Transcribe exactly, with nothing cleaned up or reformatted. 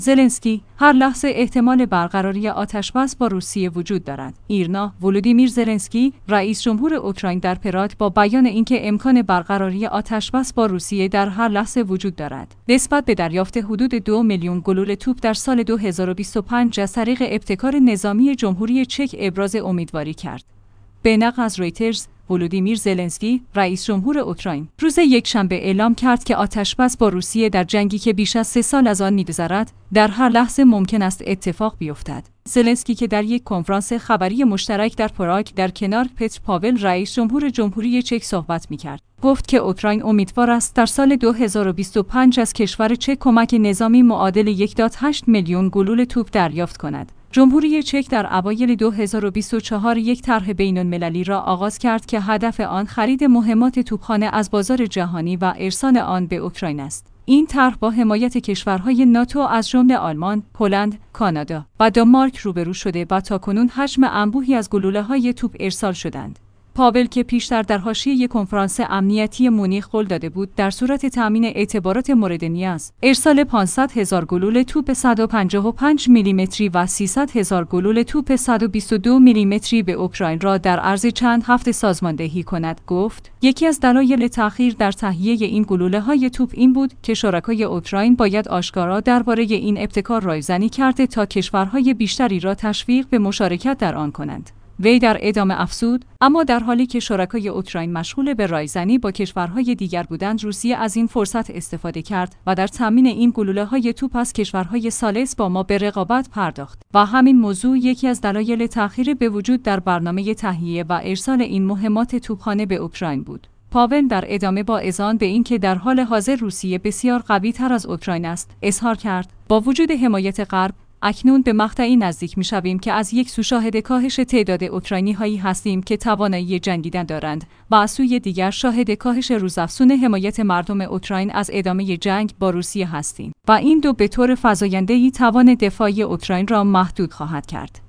زلنسکی: هر لحظه احتمال برقراری آتش‌بس با روسیه وجود دارد. ایرنا: ولودیمیر زلنسکی، رئیس جمهور اوکراین در پراد با بیان اینکه امکان برقراری آتش‌بس با روسیه در هر لحظه وجود دارد. نسبت به دریافت حدود دو میلیون گلوله توپ در سال دو هزار و بیست و پنج از طریق ابتکار نظامی جمهوری چک ابراز امیدواری کرد. به نقل از رویترز، ولودیمیر زلنسکی، رئیس جمهور اوکراین، روز یکشنبه اعلام کرد که آتش‌بس با روسیه در جنگی که بیش از سه سال از آن می‌گذرد، در هر لحظه ممکن است اتفاق بیفتد. زلنسکی که در یک کنفرانس خبری مشترک در پراگ در کنار پتر پاول رئیس جمهور جمهوری چک صحبت می‌کرد، گفت که اوکراین امیدوار است در سال دو هزار و بیست و پنج از کشور چک کمک نظامی معادل یک ممیز هشت میلیون گلوله توپ دریافت کند. جمهوری چک در اوایل دو هزار و بیست و چهار یک طرح بین‌المللی را آغاز کرد که هدف آن خرید مهمات توپخانه از بازار جهانی و ارسال آن به اوکراین است. این طرح با حمایت کشورهای ناتو از جمله آلمان، هلند، کانادا و دانمارک روبرو شده و تاکنون حجم انبوهی از گلوله‌های توپ ارسال شدند. پاول که پیشتر در حاشیه کنفرانس امنیتی مونیخ قول داده بود در صورت تامین اعتبارات مورد نیاز، ارسال پانصد هزار گلوله توپ صد و پنجاه و پنج میلیمتری و سیصد هزار گلوله توپ صد و بیست و دو میلیمتری به اوکراین را در عرض چند هفته سازماندهی کند، گفت: یکی از دلایل تأخیر در تهیه این گلوله‌های توپ این بود که شرکای اوکراین باید آشکارا درباره این ابتکار رایزنی کرده تا کشورهای بیشتری را تشویق به مشارکت در آن کنند. وی در ادامه افزود: اما در حالی که شرکای اوکراین مشغول به رایزنی با کشورهای دیگر بودند، روسیه از این فرصت استفاده کرد و در تامین این گلوله‌های توپ از کشورهای ثالث با ما به رقابت پرداخت و همین موضوع یکی از دلایل تأخیر به وجود در برنامه تهیه و ارسال این مهمات توپخانه به اوکراین بود. پاول در ادامه با اذعان به اینکه در حال حاضر روسیه بسیار قوی‌تر از اوکراین است، اظهار کرد: با وجود حمایت غرب، اکنون به مقطعی نزدیک می‌شویم که از یک سو شاهد کاهش تعداد اوکراینی‌هایی هستیم که توانایی جنگیدن دارند و از سوی دیگر شاهد کاهش روزافزون حمایت مردم اوکراین از ادامه جنگ با روسیه هستیم و این دو به طور فزاینده‌ای توان دفاعی اوکراین را محدود خواهد کرد.